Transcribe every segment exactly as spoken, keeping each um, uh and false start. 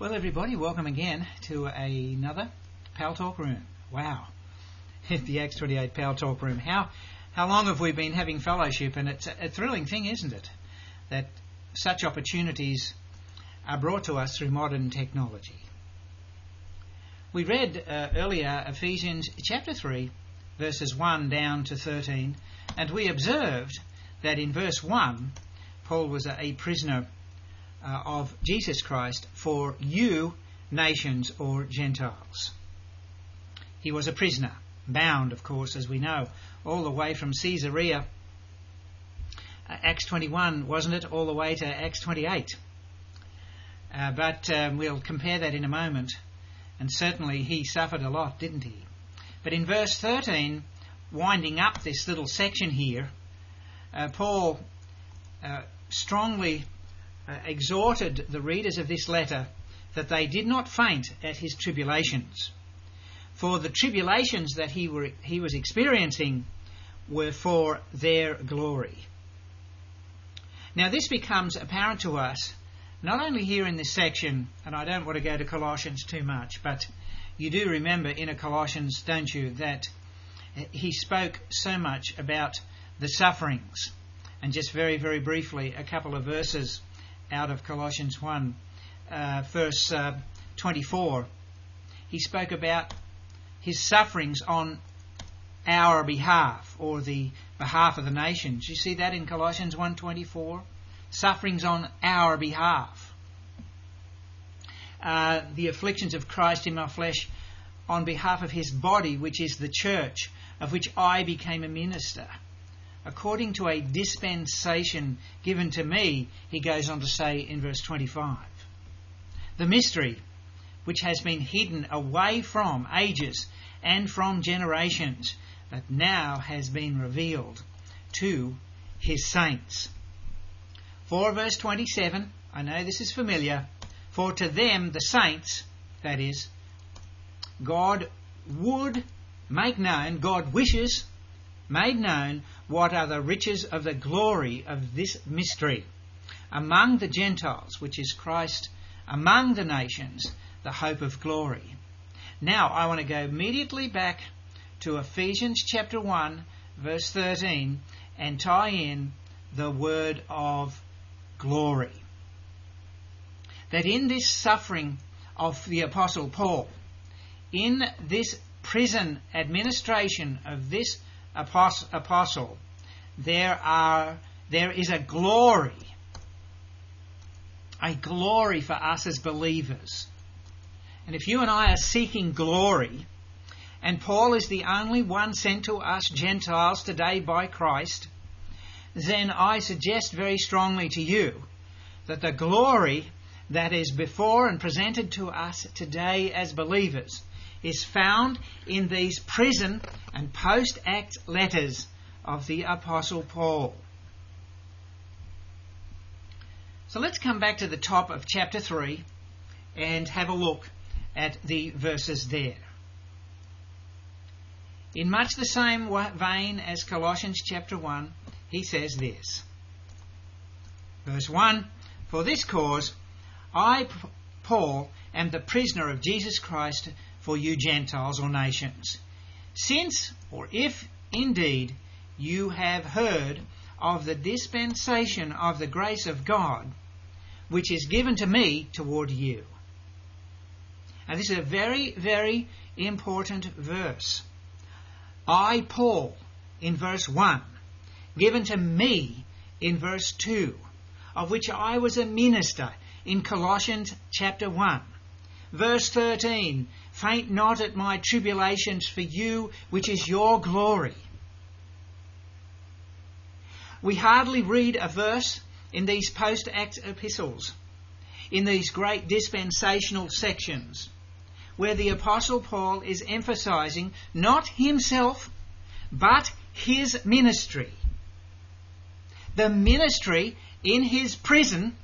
Well, everybody, welcome again to another Pal Talk Room. Wow, the Acts twenty-eight Pal Talk Room. How how long have we been having fellowship? And it's a, a thrilling thing, isn't it, that such opportunities are brought to us through modern technology. We read uh, earlier Ephesians chapter three, verses one down to thirteen, and we observed that in verse one, Paul was a, a prisoner Uh, of Jesus Christ for you nations or Gentiles. He was a prisoner, bound, of course, as we know, all the way from Caesarea, uh, Acts twenty-one, wasn't it, all the way to Acts twenty-eight. Uh, but um, we'll compare that in a moment, and certainly he suffered a lot, didn't he? But in verse thirteen, winding up this little section here, uh, Paul uh, strongly Uh, exhorted the readers of this letter that they did not faint at his tribulations, for the tribulations that he were he was experiencing were for their glory. Now this becomes apparent to us not only here in this section, and I don't want to go to Colossians too much, but you do remember in a Colossians, don't you, that he spoke so much about the sufferings. And just very, very briefly, a couple of verses out of Colossians one, uh, verse uh, twenty-four. He spoke about his sufferings on our behalf, or the behalf of the nations. You see that in Colossians one twenty-four? Sufferings on our behalf. Uh, the afflictions of Christ in my flesh on behalf of his body, which is the church, of which I became a minister. According to a dispensation given to me, he goes on to say in verse twenty-five, the mystery which has been hidden away from ages and from generations, but now has been revealed to his saints. For verse twenty-seven, I know this is familiar, for to them, the saints, that is, God would make known, God wishes made known what are the riches of the glory of this mystery among the Gentiles, which is Christ among the nations, the hope of glory. Now I want to go immediately back to Ephesians chapter one, verse thirteen, and tie in the word of glory. That in this suffering of the Apostle Paul, in this prison administration of this apostle, there are there is a glory, a glory for us as believers. And if you and I are seeking glory, and Paul is the only one sent to us Gentiles today by Christ, then I suggest very strongly to you that the glory that is before and presented to us today as believers is found in these prison and post-act letters of the Apostle Paul. So let's come back to the top of chapter three and have a look at the verses there. In much the same vein as Colossians chapter one, he says this. Verse one, for this cause I, Paul, am the prisoner of Jesus Christ for you Gentiles or nations. Since, or if indeed, you have heard of the dispensation of the grace of God, which is given to me toward you. Now this is a very, very important verse. I, Paul, in verse one, given to me in verse two, of which I was a minister in Colossians chapter one. Verse thirteen, faint not at my tribulations for you, which is your glory. We hardly read a verse in these post-act epistles, in these great dispensational sections, where the Apostle Paul is emphasizing not himself, but his ministry. The ministry in his prison,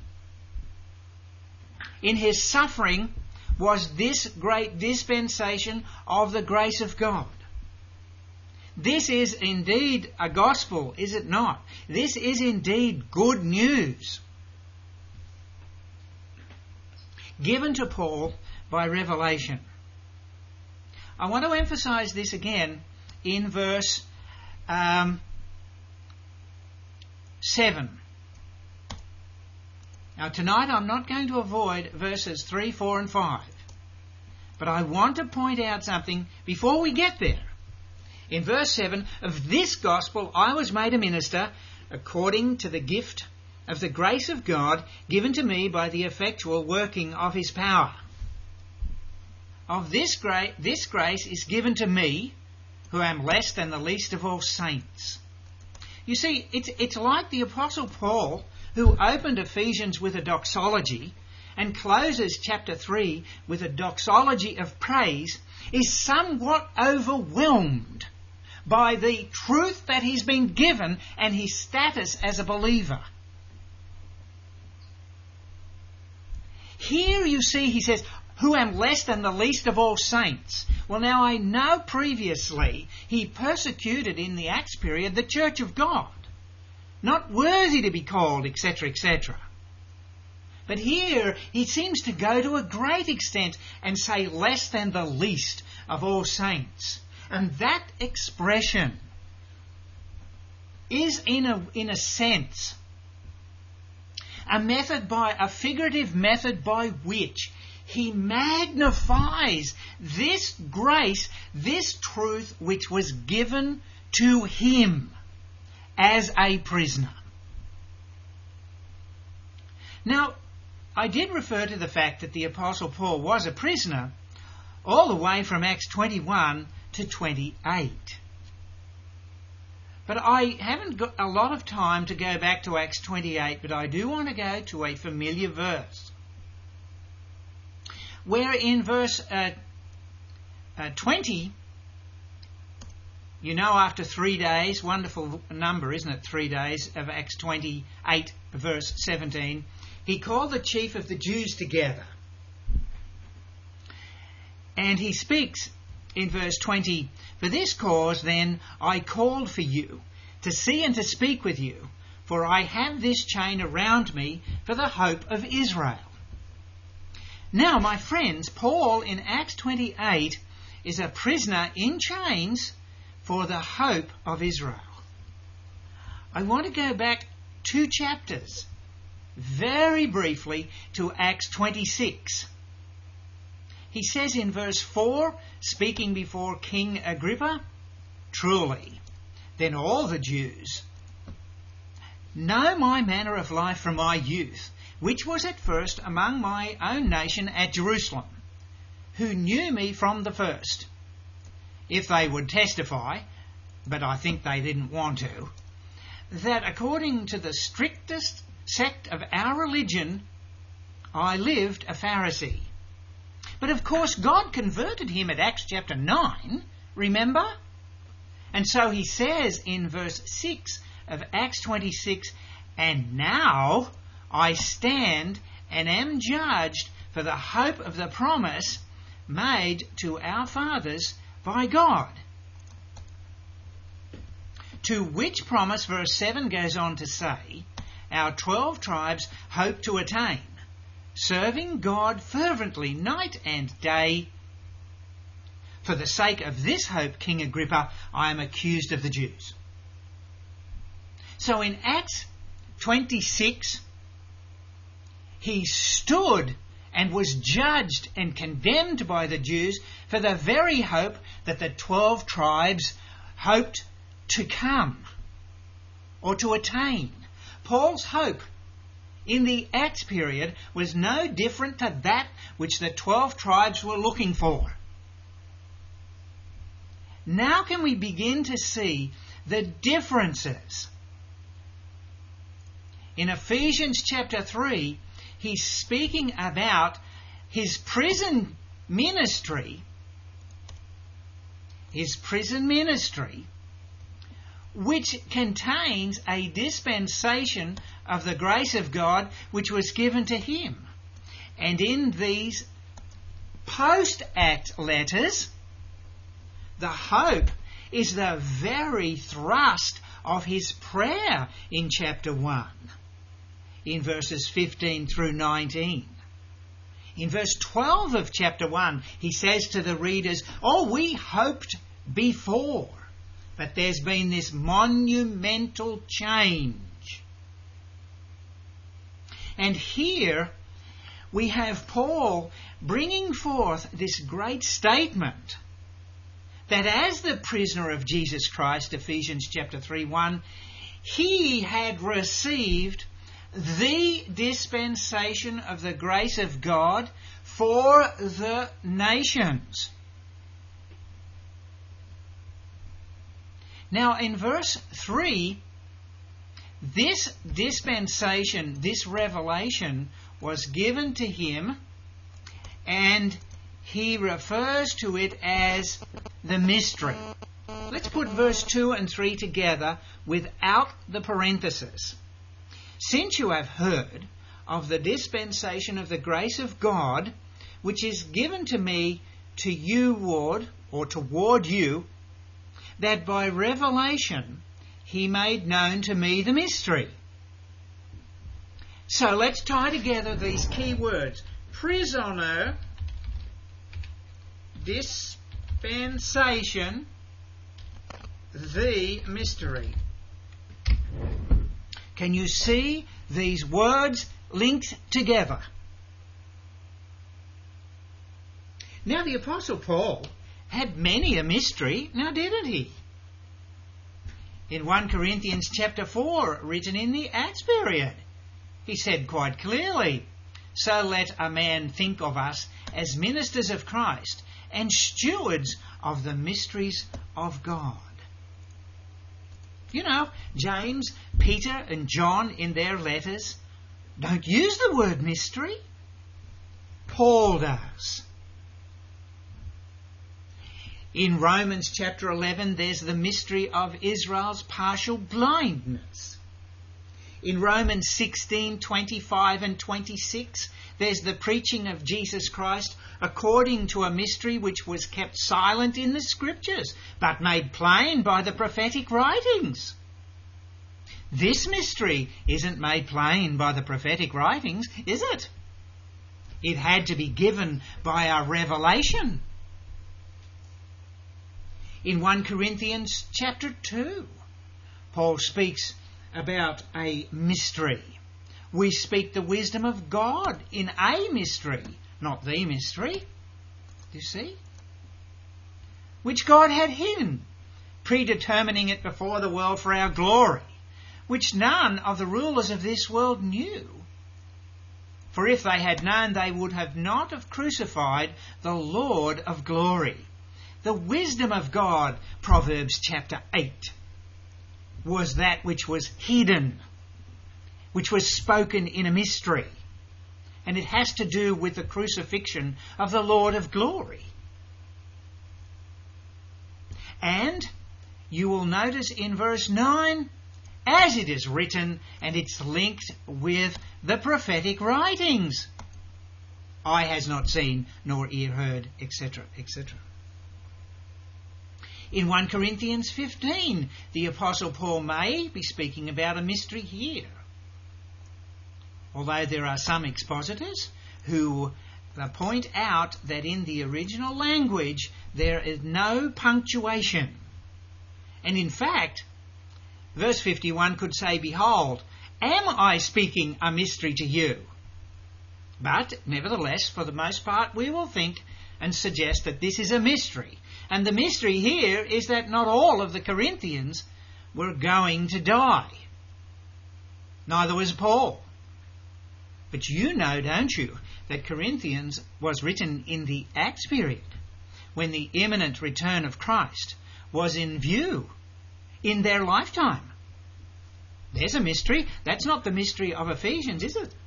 in his suffering, was this great dispensation of the grace of God. This is indeed a gospel, is it not? This is indeed good news. given to Paul by revelation. I want to emphasise this again in verse um, seven. Now tonight I'm not going to avoid verses three, four and five. But I want to point out something before we get there. In verse seven, of this gospel I was made a minister according to the gift of the grace of God given to me by the effectual working of his power. Of this, gra- this grace is given to me, who am less than the least of all saints. You see, it's, it's like the Apostle Paul, who opened Ephesians with a doxology and closes chapter three with a doxology of praise, is somewhat overwhelmed by the truth that he's been given and his status as a believer. Here you see he says, who am less than the least of all saints. Well, now I know previously he persecuted in the Acts period the church of God, not worthy to be called, et cetera, et cetera. But here he seems to go to a great extent and say less than the least of all saints. And that expression is in a, in a sense a method by, a figurative method by which he magnifies this grace, this truth which was given to him as a prisoner. Now, I did refer to the fact that the Apostle Paul was a prisoner all the way from Acts twenty-one to twenty-eight. But I haven't got a lot of time to go back to Acts twenty-eight, but I do want to go to a familiar verse, where in verse uh, uh, twenty, you know, after three days, wonderful number, isn't it, three days of Acts twenty-eight, verse seventeen, he called the chief of the Jews together. And he speaks in verse twenty, for this cause then I called for you, to see and to speak with you, for I have this chain around me for the hope of Israel. Now, my friends, Paul in Acts twenty-eight is a prisoner in chains for the hope of Israel. I want to go back two chapters, very briefly, to Acts twenty-six. He says in verse four, speaking before King Agrippa, truly, then all the Jews know my manner of life from my youth, which was at first among my own nation at Jerusalem, who knew me from the first. If they would testify, but I think they didn't want to, that according to the strictest sect of our religion, I lived a Pharisee. But of course God converted him at Acts chapter nine, remember? And so he says in verse six of Acts twenty-six, and now I stand and am judged for the hope of the promise made to our fathers by God. To which promise, verse seven goes on to say, our twelve tribes hope to attain, serving God fervently night and day. For the sake of this hope, King Agrippa, I am accused of the Jews. So in Acts twenty-six, he stood and was judged and condemned by the Jews for the very hope that the twelve tribes hoped to come or to attain. Paul's hope in the Acts period was no different to that which the twelve tribes were looking for. Now can we begin to see the differences? In Ephesians chapter three, he's speaking about his prison ministry, his prison ministry, which contains a dispensation of the grace of God which was given to him. And in these post-Act letters, the hope is the very thrust of his prayer in chapter one, in verses fifteen through nineteen. In verse twelve of chapter one, he says to the readers, "Oh, we hoped before, but there's been this monumental change." And here we have Paul bringing forth this great statement that as the prisoner of Jesus Christ, Ephesians chapter three one, he had received the dispensation of the grace of God for the nations. Now in verse three, this dispensation, this revelation was given to him, and he refers to it as the mystery. Let's put verse two and three together without the parenthesis. "Since you have heard of the dispensation of the grace of God, which is given to me to you ward, or toward you, that by revelation he made known to me the mystery." So let's tie together these key words. Prisoner, dispensation, the mystery. Can you see these words linked together? Now the Apostle Paul had many a mystery, now didn't he? In First Corinthians chapter four, written in the Acts period, he said quite clearly, "So let a man think of us as ministers of Christ and stewards of the mysteries of God." You know, James, Peter and John in their letters don't use the word mystery. Paul does. In Romans chapter eleven, there's the mystery of Israel's partial blindness. In Romans sixteen, twenty-five and twenty-six, there's the preaching of Jesus Christ according to a mystery which was kept silent in the Scriptures, but made plain by the prophetic writings. This mystery isn't made plain by the prophetic writings, is it? It had to be given by a revelation. In First Corinthians chapter two, Paul speaks about a mystery. We speak the wisdom of God in a mystery, not the mystery. You see? Which God had hidden, predetermining it before the world for our glory, which none of the rulers of this world knew. For if they had known, they would have not have crucified the Lord of glory. The wisdom of God, Proverbs chapter eight, was that which was hidden, which was spoken in a mystery. And it has to do with the crucifixion of the Lord of glory. And you will notice in verse nine, as it is written, and it's linked with the prophetic writings. Eye has not seen, nor ear heard, et cetera, et cetera. In First Corinthians fifteen, the Apostle Paul may be speaking about a mystery here. Although there are some expositors who point out that in the original language there is no punctuation. And in fact, verse fifty-one could say, "Behold, am I speaking a mystery to you?" But nevertheless, for the most part, we will think and suggest that this is a mystery. And the mystery here is that not all of the Corinthians were going to die. Neither was Paul. But you know, don't you, that Corinthians was written in the Acts period, when the imminent return of Christ was in view in their lifetime. There's a mystery. That's not the mystery of Ephesians, is it?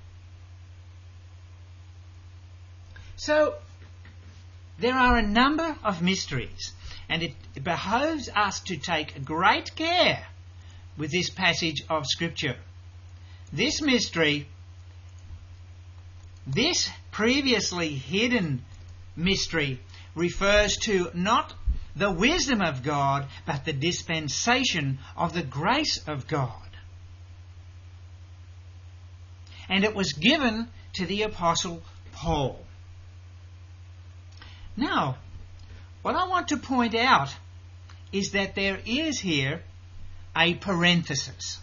So, there are a number of mysteries, and it behoves us to take great care with this passage of Scripture. This mystery, this previously hidden mystery, refers to not the wisdom of God, but the dispensation of the grace of God. And it was given to the Apostle Paul. Now, what I want to point out is that there is here a parenthesis.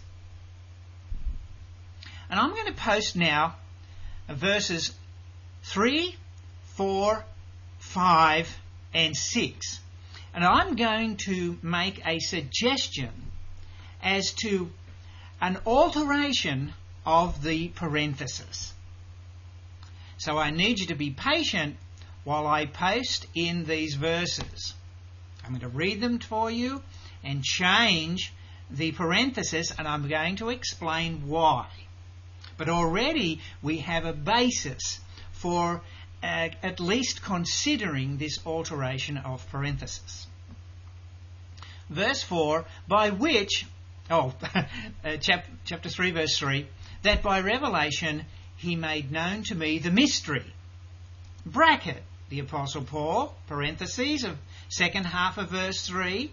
And I'm going to post now verses three, four, five and six. And I'm going to make a suggestion as to an alteration of the parenthesis. So I need you to be patient while I post in these verses. I'm going to read them for you and change the parenthesis, and I'm going to explain why. But already we have a basis for uh, at least considering this alteration of parenthesis. Verse four, by which, oh, uh, chap, chapter three, verse three, that by revelation he made known to me the mystery. Bracket, the Apostle Paul, parentheses, of second half of verse three.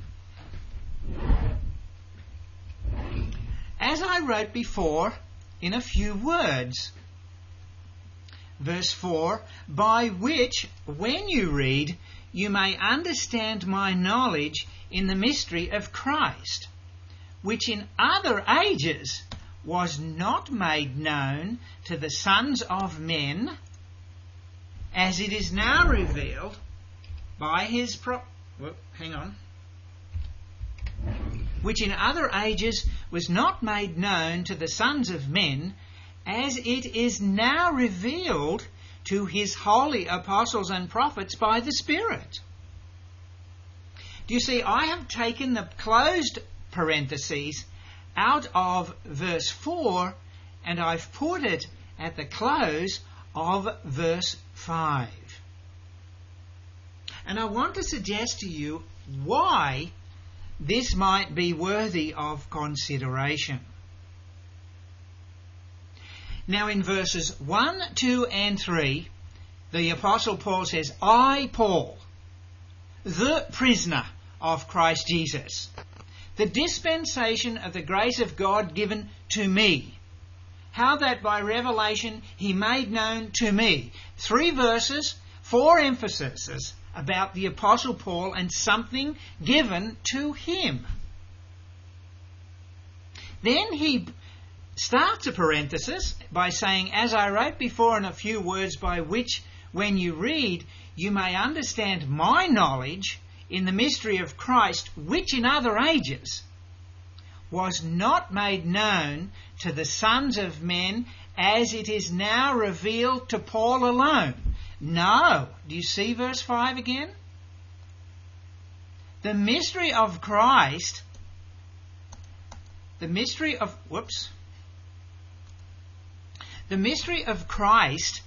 As I wrote before, in a few words. Verse four, by which, when you read, you may understand my knowledge in the mystery of Christ, which in other ages was not made known to the sons of men, as it is now revealed by his pro... Well, hang on. Which in other ages was not made known to the sons of men, as it is now revealed to his holy apostles and prophets by the Spirit. Do you see, I have taken the closed parentheses out of verse four and I've put it at the close of verse five. And I want to suggest to you why this might be worthy of consideration. Now in verses one, two and three, the Apostle Paul says, I, Paul, the prisoner of Christ Jesus, the dispensation of the grace of God given to me, how that by revelation he made known to me. Three verses, four emphases about the Apostle Paul and something given to him. Then he starts a parenthesis by saying, as I wrote before in a few words, by which when you read you may understand my knowledge in the mystery of Christ, which in other ages was not made known to the sons of men, as it is now revealed to Paul alone. No. Do you see verse five again? The mystery of Christ, the mystery of, whoops, the mystery of Christ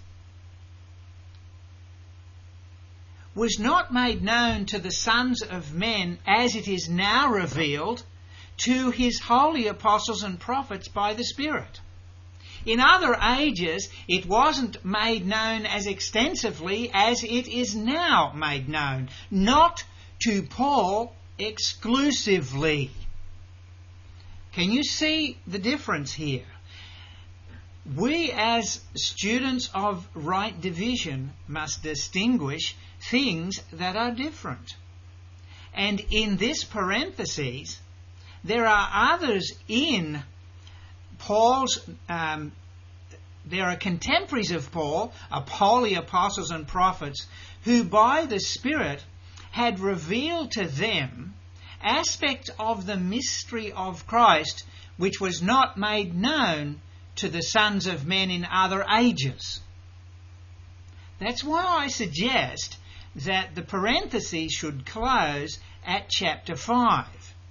was not made known to the sons of men, as it is now revealed to his holy apostles and prophets by the Spirit. In other ages, it wasn't made known as extensively as it is now made known, not to Paul exclusively. Can you see the difference here? We as students of right division must distinguish things that are different. And in this parenthesis, there are others in Paul's, um, there are contemporaries of Paul, holy apostles and prophets, who by the Spirit had revealed to them aspects of the mystery of Christ which was not made known to the sons of men in other ages. That's why I suggest that the parentheses should close at chapter five.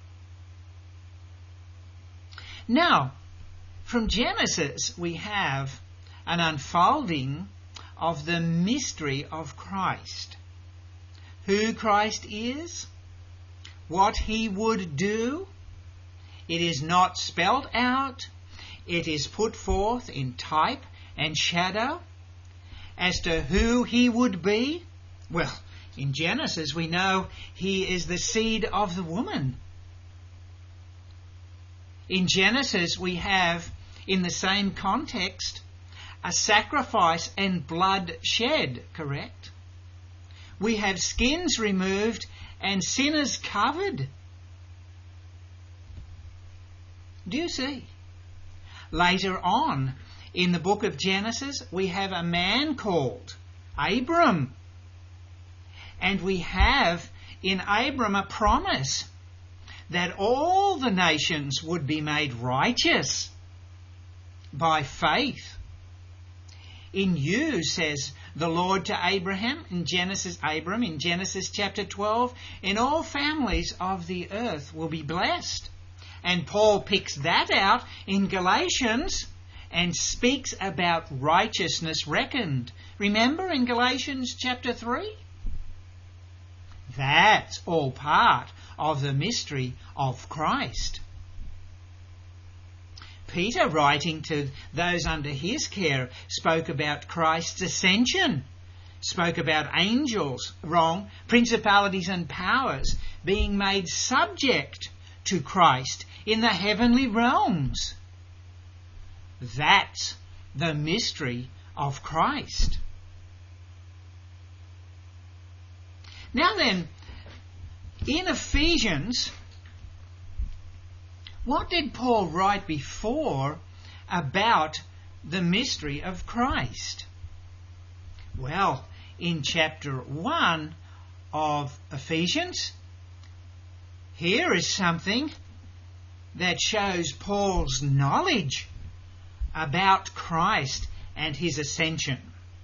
Now, from Genesis we have an unfolding of the mystery of Christ. Who Christ is, what he would do. It is not spelt out. It is put forth in type and shadow. As to who he would be, well, in Genesis we know he is the seed of the woman. In Genesis we have, in the same context, a sacrifice and blood shed, correct? We have skins removed and sinners covered. Do you see? Later on in the book of Genesis, we have a man called Abram. And we have in Abram a promise that all the nations would be made righteous by faith. In you, says the Lord to Abraham, in Genesis, Abram, in Genesis chapter twelve, in all families of the earth will be blessed. And Paul picks that out in Galatians and speaks about righteousness reckoned. Remember in Galatians chapter three? That's all part of the mystery of Christ. Peter, writing to those under his care, spoke about Christ's ascension, spoke about angels, wrong, principalities and powers being made subject to Christ in the heavenly realms. That's the mystery of Christ. Now then, in Ephesians, what did Paul write before about the mystery of Christ? Well, in chapter one of Ephesians, here is something that shows Paul's knowledge about Christ and his ascension.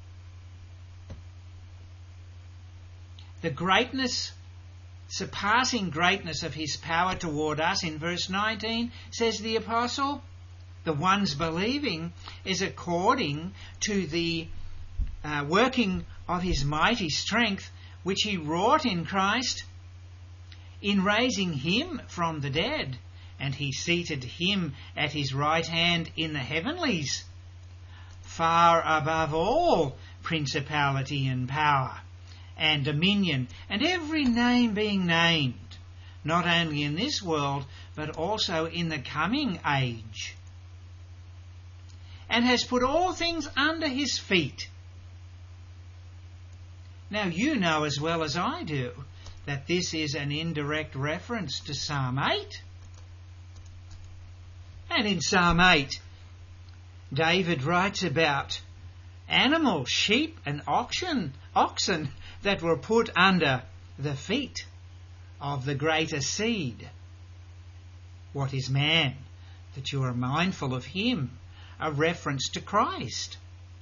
The greatness, surpassing greatness of his power toward us, in verse nineteen, says the apostle, the ones believing, is according to the uh, working of his mighty strength, which he wrought in Christ, in raising him from the dead, and he seated him at his right hand in the heavenlies, far above all principality and power and dominion, and every name being named, not only in this world, but also in the coming age, and has put all things under his feet. Now you know as well as I do that this is an indirect reference to Psalm eight. And in Psalm eight, David writes about animals, sheep and oxen, oxen that were put under the feet of the greater seed. What is man, that you are mindful of him? A reference to Christ.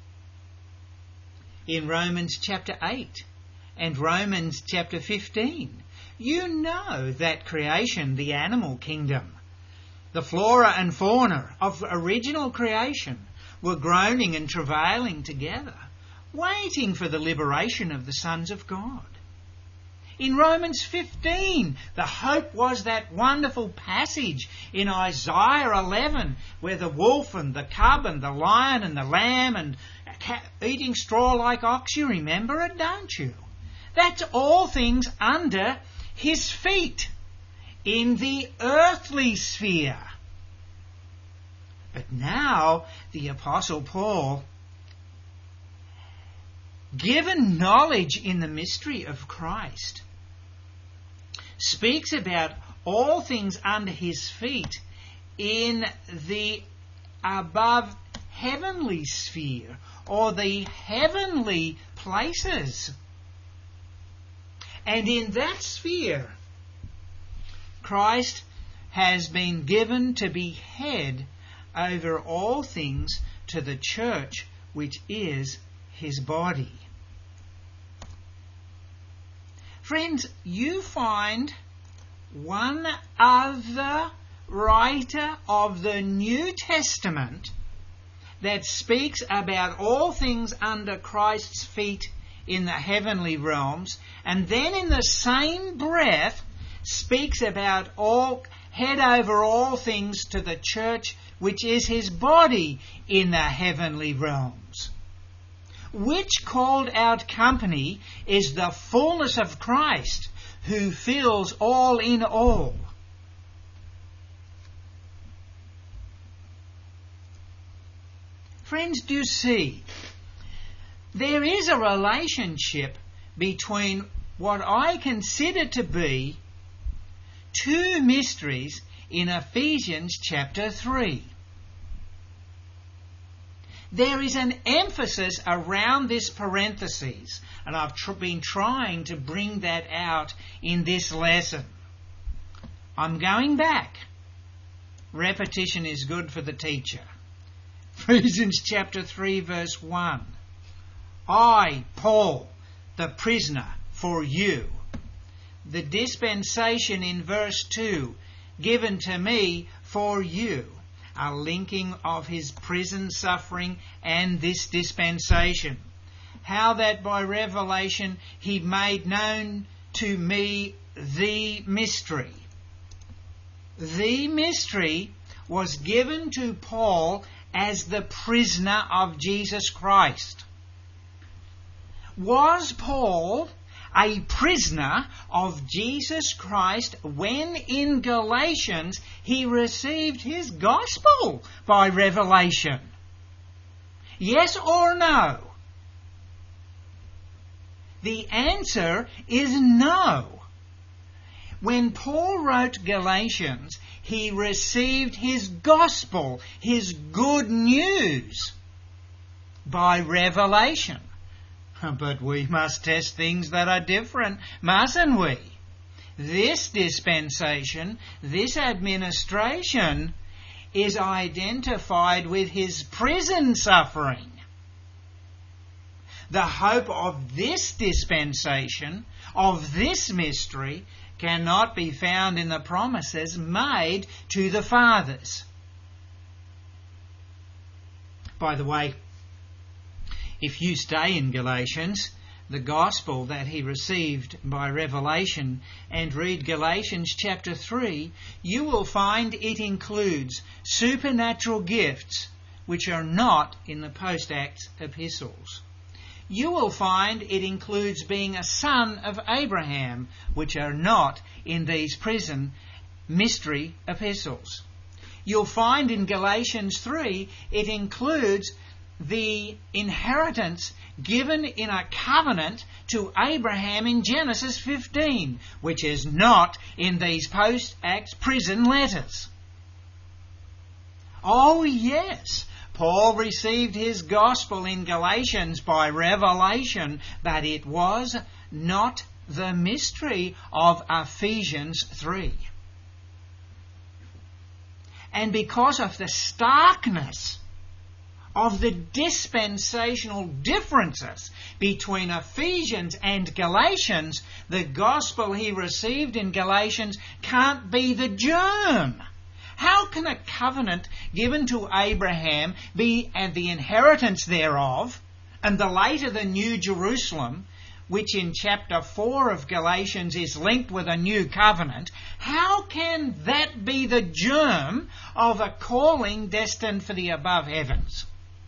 In Romans chapter eight and Romans chapter fifteen, you know that creation, the animal kingdom, the flora and fauna of original creation, were groaning and travailing together, waiting for the liberation of the sons of God. In Romans fifteen, the hope was that wonderful passage in Isaiah eleven, where the wolf and the cub and the lion and the lamb and cat eating straw like ox, you remember it, don't you? That's all things under his feet in the earthly sphere. But now the Apostle Paul, given knowledge in the mystery of Christ, speaks about all things under his feet in the above heavenly sphere, or the heavenly places. And in that sphere, Christ has been given to be head over all things to the church, which is his body. Friends, you find one other writer of the New Testament that speaks about all things under Christ's feet in the heavenly realms, and then in the same breath speaks about all head over all things to the church, which is his body in the heavenly realms. Which called out company is the fullness of Christ, who fills all in all. Friends, do you see? There is a relationship between what I consider to be two mysteries in Ephesians chapter three. There is an emphasis around this parenthesis, and I've tr- been trying to bring that out in this lesson. I'm going back. Repetition is good for the teacher. Ephesians chapter three verse one. I, Paul, the prisoner for you. The dispensation in verse two, given to me for you. A linking of his prison suffering and this dispensation. How that by revelation he made known to me the mystery. The mystery was given to Paul as the prisoner of Jesus Christ. Was Paul a prisoner of Jesus Christ when in Galatians he received his gospel by revelation? Yes or no? The answer is no. When Paul wrote Galatians, he received his gospel, his good news, by revelation. But we must test things that are different, mustn't we? This dispensation, this administration, is identified with his prison suffering. The hope of this dispensation, of this mystery, cannot be found in the promises made to the fathers. By the way, if you stay in Galatians, the gospel that he received by revelation, and read Galatians chapter three, you will find it includes supernatural gifts which are not in the post-Acts epistles. You will find it includes being a son of Abraham, which are not in these prison mystery epistles. You'll find in Galatians three it includes the inheritance given in a covenant to Abraham in Genesis fifteen, which is not in these post-Acts prison letters. Oh yes, Paul received his gospel in Galatians by revelation, but it was not the mystery of Ephesians three. And because of the starkness of the dispensational differences between Ephesians and Galatians, the gospel he received in Galatians can't be the germ. How can a covenant given to Abraham be and the inheritance thereof, and the later the New Jerusalem, which in chapter four of Galatians is linked with a new covenant, how can that be the germ of a calling destined for the above heavens?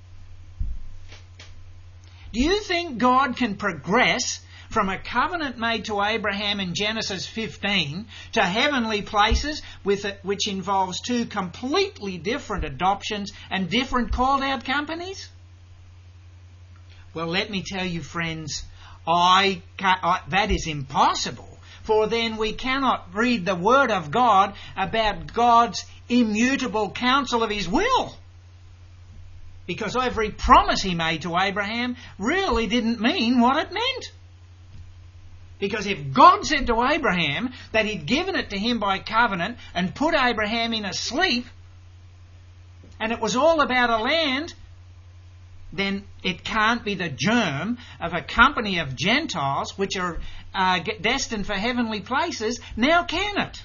Do you think God can progress from a covenant made to Abraham in Genesis fifteen to heavenly places with it, which involves two completely different adoptions and different called out companies? Well, let me tell you, friends, I, I that is impossible. For then we cannot read the Word of God about God's immutable counsel of His will. Because every promise He made to Abraham really didn't mean what it meant. Because if God said to Abraham that He'd given it to him by covenant and put Abraham in a sleep, and it was all about a land, then it can't be the germ of a company of Gentiles which are uh, destined for heavenly places, now can it?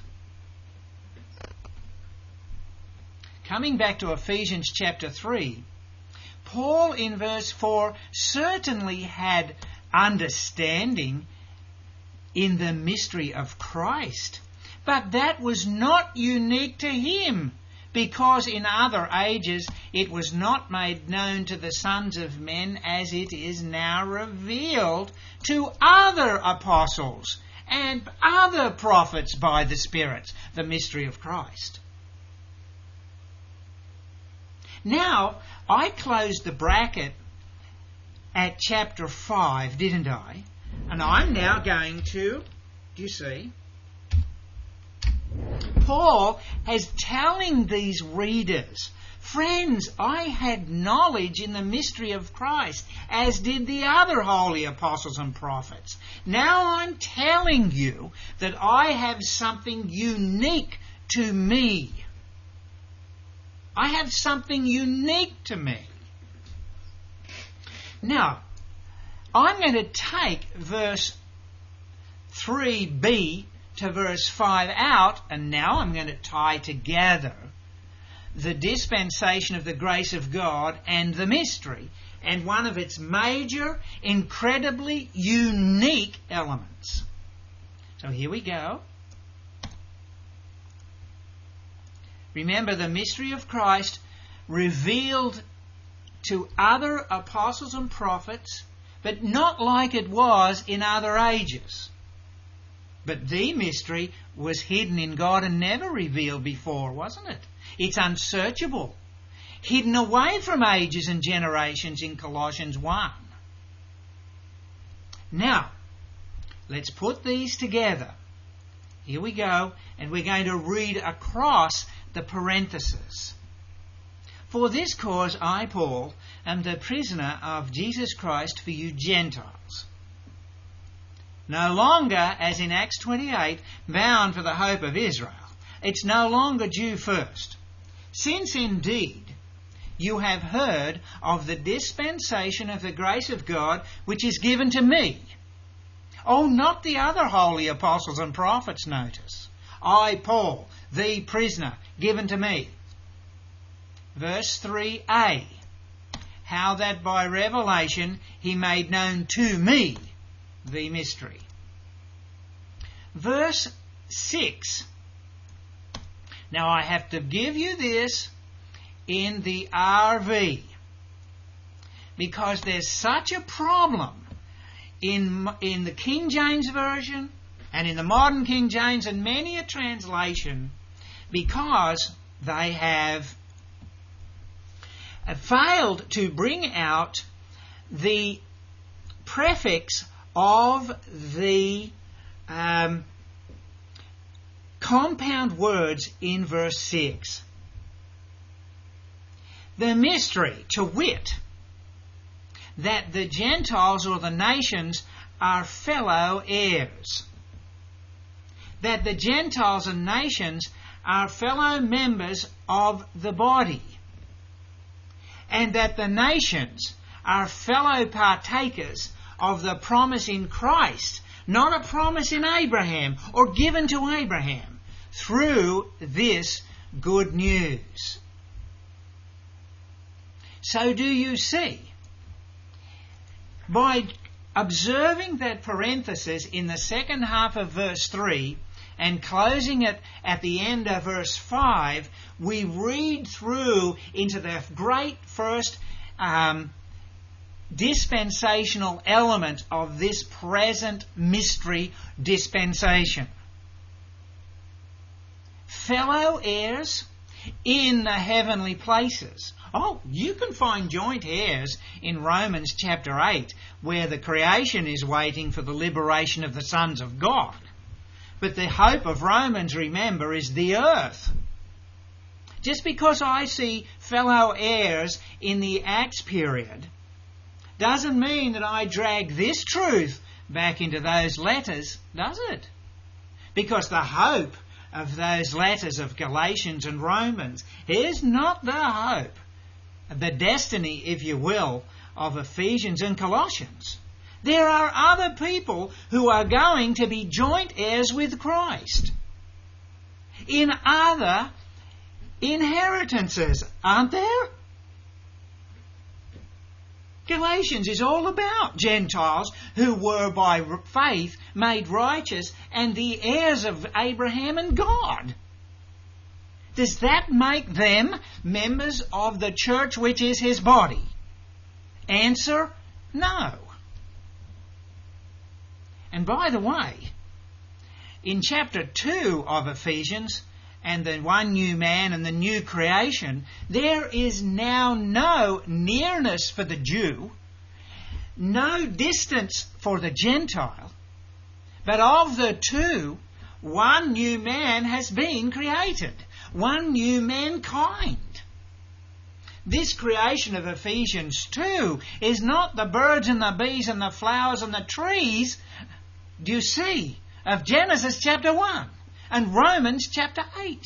Coming back to Ephesians chapter three, Paul in verse four certainly had understanding in the mystery of Christ, but that was not unique to him, because in other ages it was not made known to the sons of men as it is now revealed to other apostles and other prophets by the Spirit, the mystery of Christ. Now, I closed the bracket at chapter five, didn't I? And I'm now going to, do you see? Paul is telling these readers, friends, I had knowledge in the mystery of Christ, as did the other holy apostles and prophets. Now I'm telling you that I have something unique to me. I have something unique to me. Now, I'm going to take verse three b to verse five out, and now I'm going to tie together the dispensation of the grace of God and the mystery, and one of its major, incredibly unique elements. So here we go. Remember, the mystery of Christ revealed to other apostles and prophets, but not like it was in other ages. But the mystery was hidden in God and never revealed before, wasn't it? It's unsearchable, hidden away from ages and generations in Colossians one. Now, let's put these together. Here we go, and we're going to read across the parentheses. For this cause I, Paul, am the prisoner of Jesus Christ for you Gentiles. No longer, as in Acts twenty-eight, bound for the hope of Israel. It's no longer Jew first. Since indeed you have heard of the dispensation of the grace of God which is given to me. Oh, not the other holy apostles and prophets, notice. I, Paul, the prisoner, given to me. Verse three a. How that by revelation he made known to me the mystery. Verse six. Now I have to give you this in the R V because there's such a problem in, in the King James Version and in the modern King James and many a translation, because they have failed to bring out the prefix of the um, compound words in verse six. The mystery, to wit, that the Gentiles or the nations are fellow heirs. That the Gentiles and nations are fellow members of the body. And that the nations are fellow partakers of the promise in Christ, not a promise in Abraham or given to Abraham, through this good news. So do you see? By observing that parenthesis in the second half of verse three and closing it at the end of verse five, we read through into the great first um, dispensational element of this present mystery dispensation. Fellow heirs in the heavenly places. Oh, you can find joint heirs in Romans chapter eight, where the creation is waiting for the liberation of the sons of God. But the hope of Romans, remember, is the earth. Just because I see fellow heirs in the Acts period doesn't mean that I drag this truth back into those letters, does it? Because the hope of those letters of Galatians and Romans is not the hope, the destiny, if you will, of Ephesians and Colossians. There are other people who are going to be joint heirs with Christ in other inheritances, aren't there? Galatians is all about Gentiles who were by faith made righteous and the heirs of Abraham and God. Does that make them members of the church which is his body? Answer, no. And by the way, in chapter two of Ephesians, and the one new man and the new creation, there is now no nearness for the Jew. no distance for the Gentile, but of the two, one new man has been created, one new mankind. This creation of Ephesians two is not the birds and the bees and the flowers and the trees, do you see, of Genesis chapter one and Romans chapter eight.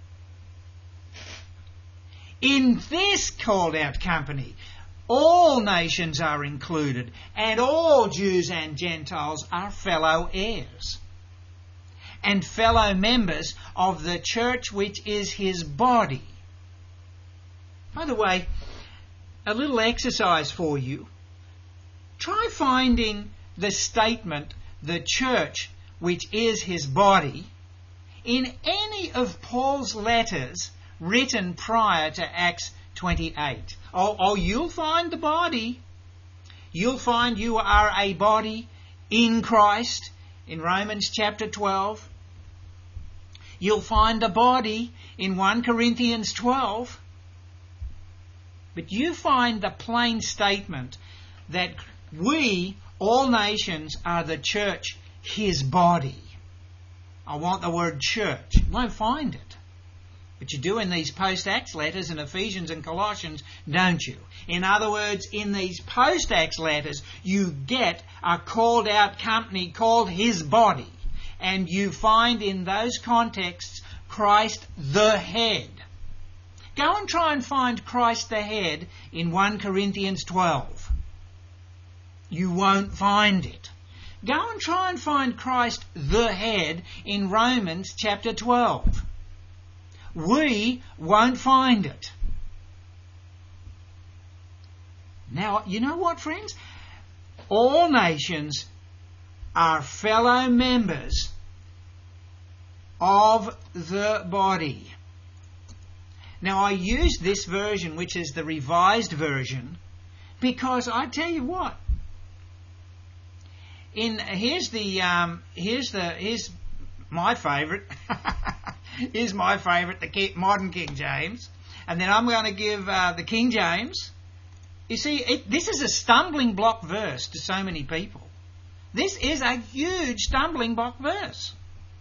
In this called out company, all nations are included, and all Jews and Gentiles are fellow heirs and fellow members of the church which is his body. By the way, a little exercise for you. Try finding the statement, the church which is his body, in any of Paul's letters written prior to Acts twenty-eight. Oh, oh, you'll find the body. You'll find you are a body in Christ in Romans chapter twelve. You'll find a body in First Corinthians twelve. But you find the plain statement that we, all nations, are the church, his body. I want the word church. You won't find it. But you do in these post-Acts letters in Ephesians and Colossians, don't you? In other words, in these post-Acts letters, you get a called out company called his body. And you find in those contexts Christ the head. Go and try and find Christ the head in First Corinthians twelve. You won't find it. Go and try and find Christ the head in Romans chapter twelve. We won't find it. Now, you know what, friends? All nations are fellow members of the body. Now, I use this version, which is the Revised Version, because I tell you what. In here's the um, here's the here's my favourite. Here's my favourite, the modern King James, and then I'm going to give uh, the King James. You see, it, this is a stumbling block verse to so many people. This is a huge stumbling block verse.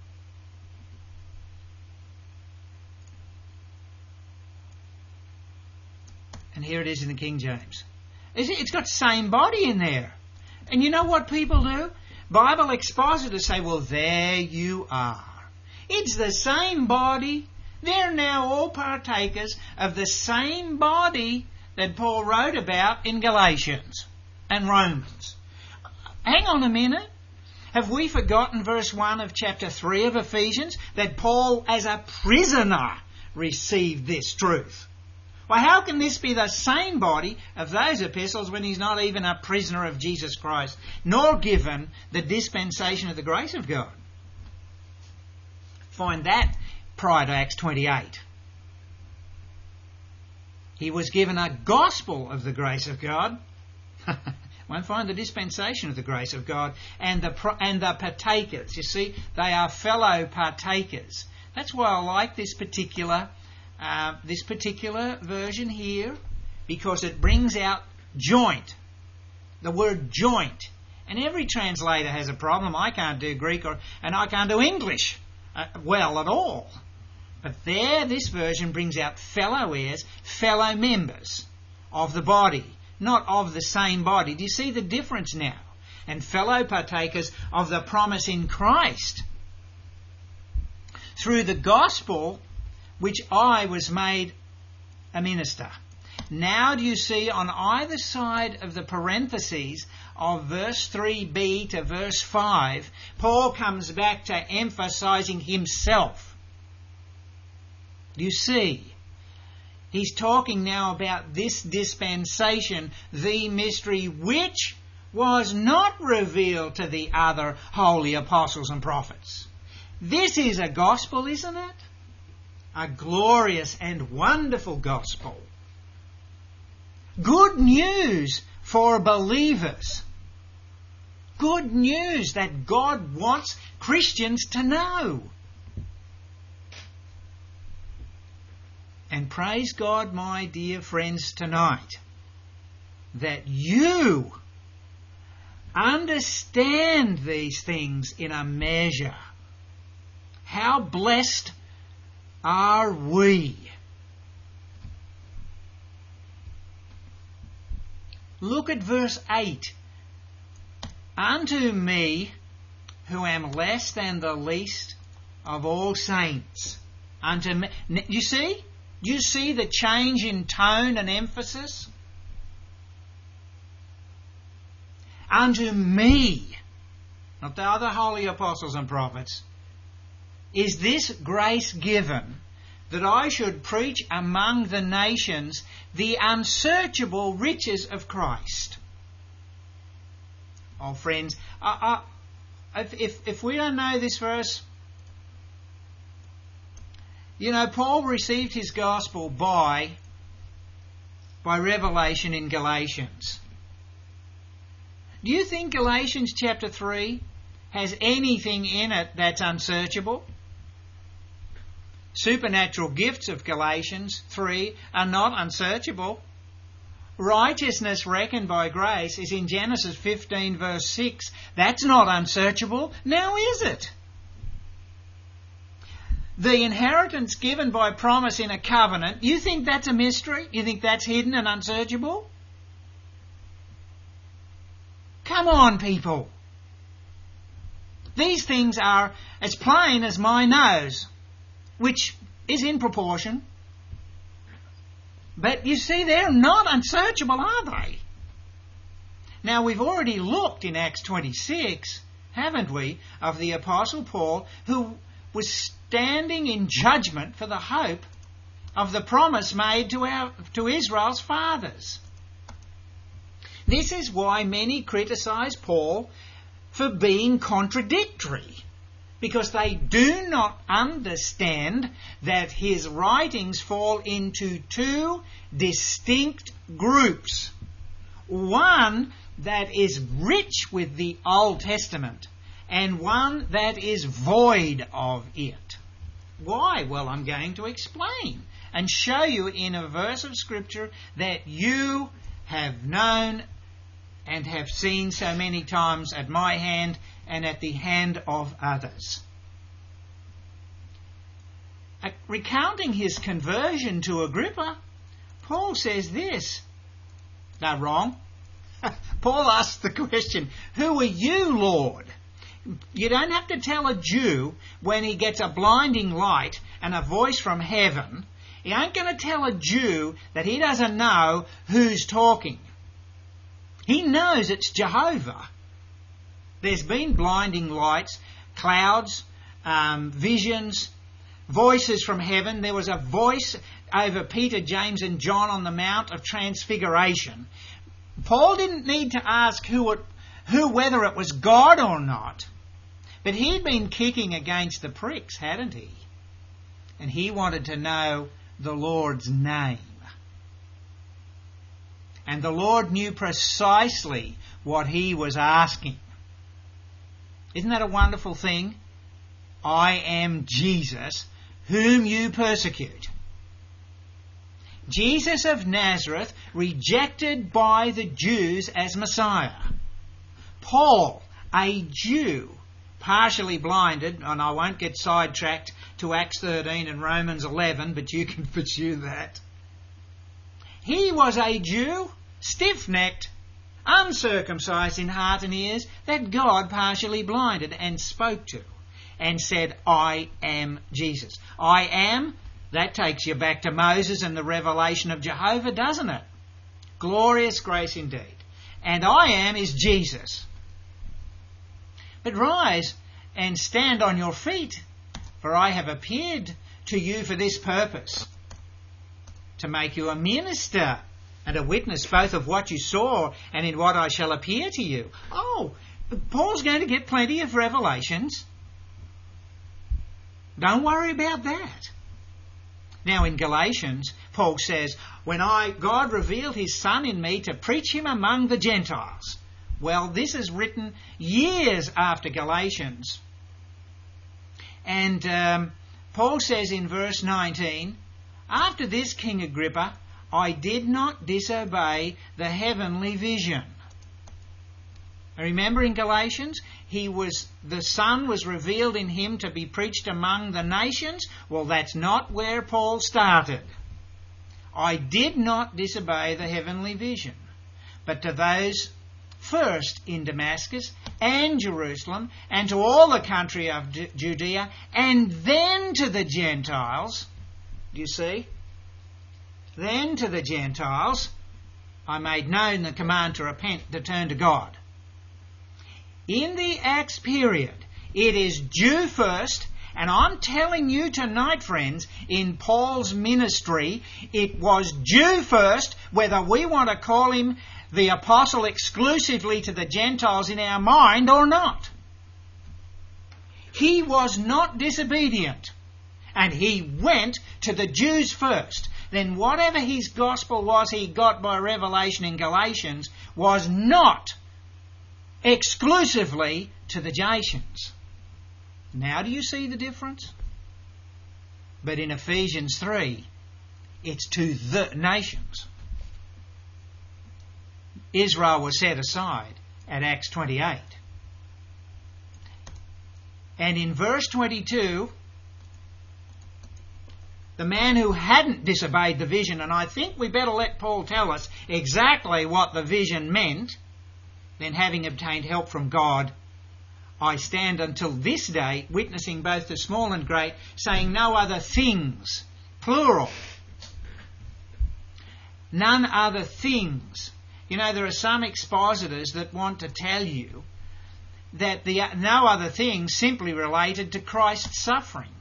And here it is in the King James. It's got same body in there. And you know what people do? Bible expositors say, well, there you are. It's the same body. They're now all partakers of the same body that Paul wrote about in Galatians and Romans. Hang on a minute. Have we forgotten verse one of chapter three of Ephesians? That Paul, as a prisoner, received this truth. Well, how can this be the same body of those epistles when he's not even a prisoner of Jesus Christ, nor given the dispensation of the grace of God? Find that prior to Acts twenty-eight. He was given a gospel of the grace of God. Won't find the dispensation of the grace of God. And the and the partakers. You see, they are fellow partakers. That's why I like this particular uh, this particular version here, because it brings out joint. The word joint. And every translator has a problem. I can't do Greek or and I can't do English uh, well at all. But there, this version brings out fellow heirs, fellow members of the body, not of the same body. Do you see the difference now? And fellow partakers of the promise in Christ through the gospel which I was made a minister. Now do you see on either side of the parentheses of verse three b to verse five, Paul comes back to emphasizing himself. Do you see? He's talking now about this dispensation, the mystery which was not revealed to the other holy apostles and prophets. This is a gospel, isn't it? A glorious and wonderful gospel. Good news for believers. Good news that God wants Christians to know. And praise God, my dear friends, tonight, that you understand these things in a measure. How blessed are we? Look at verse eight. Unto me, who am less than the least of all saints. Unto me. You see? You see the change in tone and emphasis? Unto me, not the other holy apostles and prophets, is this grace given, that I should preach among the nations the unsearchable riches of Christ. Oh, friends, uh, uh, if, if, if we don't know this verse, you know, Paul received his gospel by, by revelation in Galatians. Do you think Galatians chapter three has anything in it that's unsearchable? Supernatural gifts of Galatians three are not unsearchable. Righteousness reckoned by grace is in Genesis fifteen verse six. That's not unsearchable. Now is it? The inheritance given by promise in a covenant, you think that's a mystery? You think that's hidden and unsearchable? Come on, people. These things are as plain as my nose, which is in proportion. But you see, they're not unsearchable, are they? Now, we've already looked in Acts twenty-six, haven't we, of the Apostle Paul, who was standing in judgment for the hope of the promise made to our to Israel's fathers. This is why many criticise Paul for being contradictory, because they do not understand that his writings fall into two distinct groups. One that is rich with the Old Testament, and one that is void of it. Why? Well, I'm going to explain and show you in a verse of Scripture that you have known and have seen so many times at my hand and at the hand of others. Recounting his conversion to Agrippa, Paul says this. No, wrong. Paul asks the question, who are you, Lord? You don't have to tell a Jew when he gets a blinding light and a voice from heaven. He ain't going to tell a Jew that he doesn't know who's talking. He knows it's Jehovah. There's been blinding lights, clouds, um, visions, voices from heaven. There was a voice over Peter, James and John on the Mount of Transfiguration. Paul didn't need to ask who, it, who whether it was God or not. But he'd been kicking against the pricks, hadn't he? And he wanted to know the Lord's name. And the Lord knew precisely what he was asking. Isn't that a wonderful thing? I am Jesus, whom you persecute. Jesus of Nazareth, rejected by the Jews as Messiah. Paul, a Jew, partially blinded, and I won't get sidetracked to Acts thirteen and Romans eleven, but you can pursue that. He was a Jew, stiff-necked, uncircumcised in heart and ears, that God partially blinded and spoke to and said, I am Jesus. I am, that takes you back to Moses and the revelation of Jehovah, doesn't it? Glorious grace indeed. And I am is Jesus. But rise and stand on your feet, for I have appeared to you for this purpose, to make you a minister and a witness both of what you saw and in what I shall appear to you. Oh, Paul's going to get plenty of revelations. Don't worry about that. Now in Galatians, Paul says, when I God revealed his Son in me to preach him among the Gentiles. Well, this is written years after Galatians. And um, Paul says in verse nineteen, after this, King Agrippa, I did not disobey the heavenly vision. Remember in Galatians, he was the Son was revealed in him to be preached among the nations. Well, that's not where Paul started. I did not disobey the heavenly vision, but to those first in Damascus and Jerusalem and to all the country of Judea and then to the Gentiles. Do you see? Then to the Gentiles I made known the command to repent, to turn to God. In the Acts period, it is Jew first, and I'm telling you tonight, friends, in Paul's ministry, it was Jew first, whether we want to call him the apostle exclusively to the Gentiles in our mind or not. He was not disobedient, and he went to the Jews first. Then whatever his gospel was he got by revelation in Galatians was not exclusively to the Galatians. Now do you see the difference? But in Ephesians three, it's to the nations. Israel was set aside at Acts twenty-eight. And in verse twenty-two, the man who hadn't disobeyed the vision, and I think we better let Paul tell us exactly what the vision meant, then having obtained help from God, I stand until this day, witnessing both the small and great, saying no other things, plural, none other things. You know, there are some expositors that want to tell you that the no other things simply related to Christ's suffering.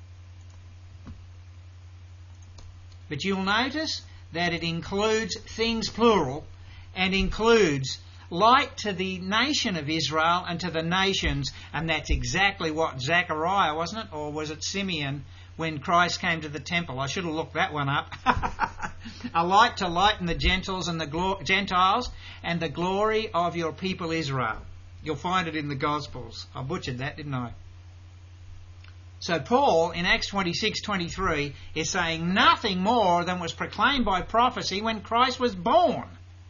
But you'll notice that it includes things plural and includes light to the nation of Israel and to the nations, and that's exactly what Zechariah, wasn't it? Or was it Simeon when Christ came to the temple? I should have looked that one up. A light to lighten the Gentiles and the glo- Gentiles and the glory of your people Israel. You'll find it in the Gospels. I butchered that, didn't I? So Paul, in Acts twenty-six twenty-three, is saying nothing more than was proclaimed by prophecy when Christ was born.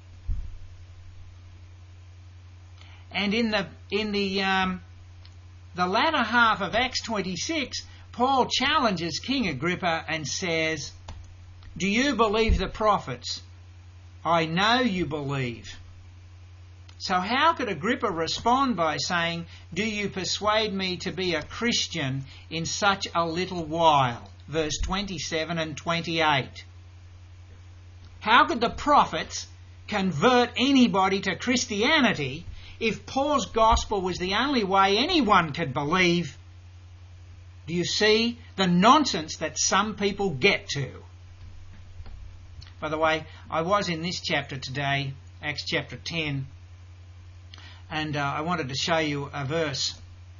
And in the in the um, the latter half of Acts twenty-six, Paul challenges King Agrippa and says, "Do you believe the prophets? I know you believe." So how could Agrippa respond by saying, "Do you persuade me to be a Christian in such a little while?" Verse twenty-seven and twenty-eight. How could the prophets convert anybody to Christianity if Paul's gospel was the only way anyone could believe? Do you see the nonsense that some people get to? By the way, I was in this chapter today, Acts chapter ten, and uh, I wanted to show you a verse.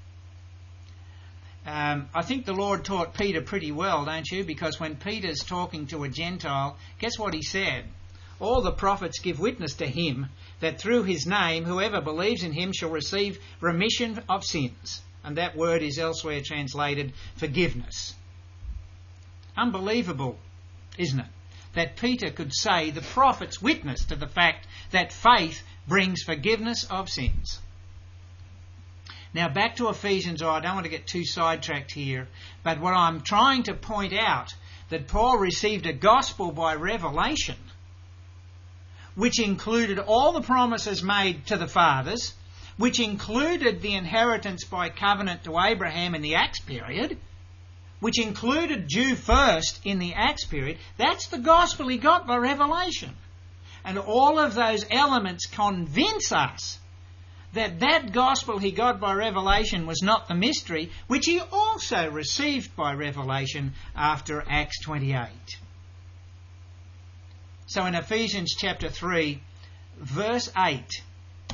Um, I think the Lord taught Peter pretty well, don't you? Because when Peter's talking to a Gentile, guess what he said? All the prophets give witness to him that through his name whoever believes in him shall receive remission of sins. And that word is elsewhere translated forgiveness. Unbelievable, isn't it? That Peter could say the prophets witness to the fact that faith brings forgiveness of sins. Now back to Ephesians. Oh, I don't want to get too sidetracked here, but what I'm trying to point out, that Paul received a gospel by revelation, which included all the promises made to the fathers, which included the inheritance by covenant to Abraham in the Acts period, which included Jew first in the Acts period. That's the gospel he got by revelation. And all of those elements convince us that that gospel he got by revelation was not the mystery, which he also received by revelation after Acts twenty-eight. So in Ephesians chapter three, verse eight,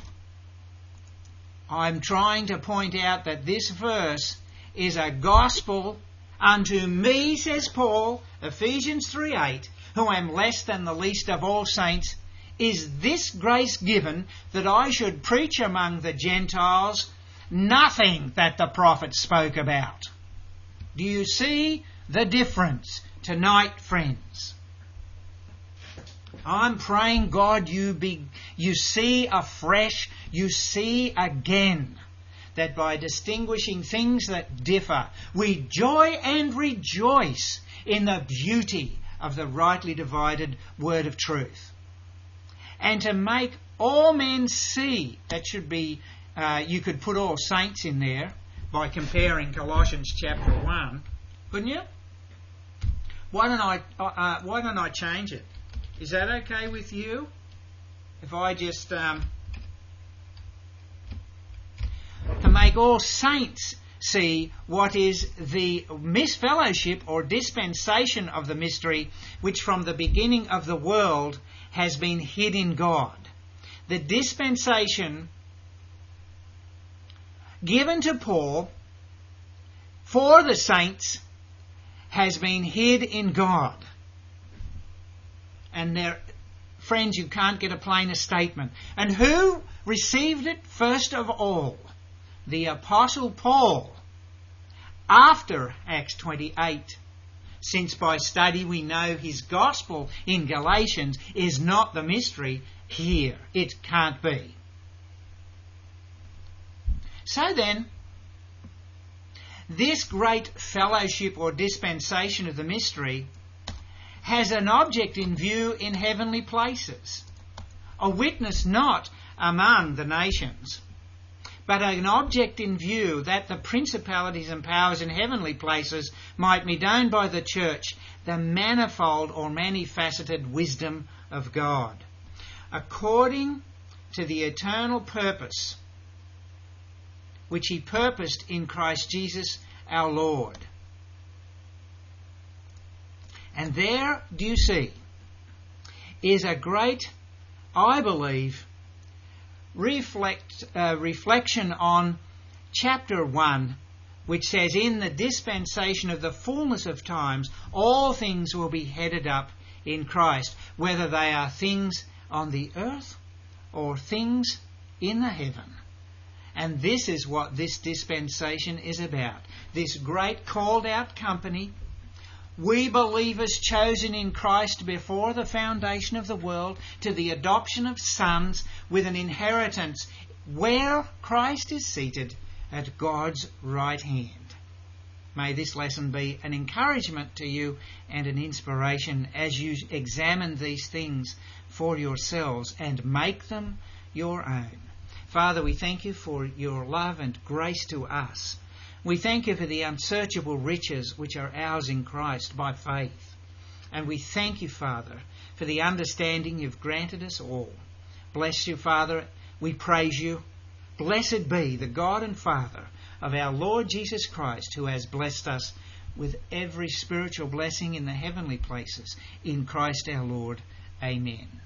I'm trying to point out that this verse is a gospel unto me, says Paul, Ephesians three eight, who am less than the least of all saints, is this grace given that I should preach among the Gentiles nothing that the prophets spoke about. Do you see the difference tonight, friends? I'm praying, God, you be, you see afresh, you see again, that by distinguishing things that differ, we joy and rejoice in the beauty of the rightly divided word of truth. And to make all men see, that should be, uh, you could put all saints in there by comparing Colossians chapter one, couldn't you? Why don't I, uh, why don't I change it? Is that okay with you? If I just, um, to make all saints see what is the misfellowship or dispensation of the mystery which from the beginning of the world has been hid in God. The dispensation given to Paul for the saints has been hid in God. And there, friends, you can't get a plainer statement. And who received it first of all? The Apostle Paul, after Acts twenty-eight. Since by study we know his gospel in Galatians is not the mystery here. It can't be. So then, this great fellowship or dispensation of the mystery has an object in view in heavenly places, a witness not among the nations, but an object in view that the principalities and powers in heavenly places might be known by the church, the manifold or many-faceted wisdom of God, according to the eternal purpose which he purposed in Christ Jesus our Lord. And there, do you see, is a great, I believe, reflect, uh, reflection on chapter one, which says, in the dispensation of the fullness of times, all things will be headed up in Christ, whether they are things on the earth or things in the heaven. And this is what this dispensation is about. This great called out company, we believers chosen in Christ before the foundation of the world, to the adoption of sons with an inheritance where Christ is seated at God's right hand. May this lesson be an encouragement to you and an inspiration as you examine these things for yourselves and make them your own. Father, we thank you for your love and grace to us. We thank you for the unsearchable riches which are ours in Christ by faith. And we thank you, Father, for the understanding you've granted us all. Bless you, Father. We praise you. Blessed be the God and Father of our Lord Jesus Christ, who has blessed us with every spiritual blessing in the heavenly places in Christ our Lord. Amen.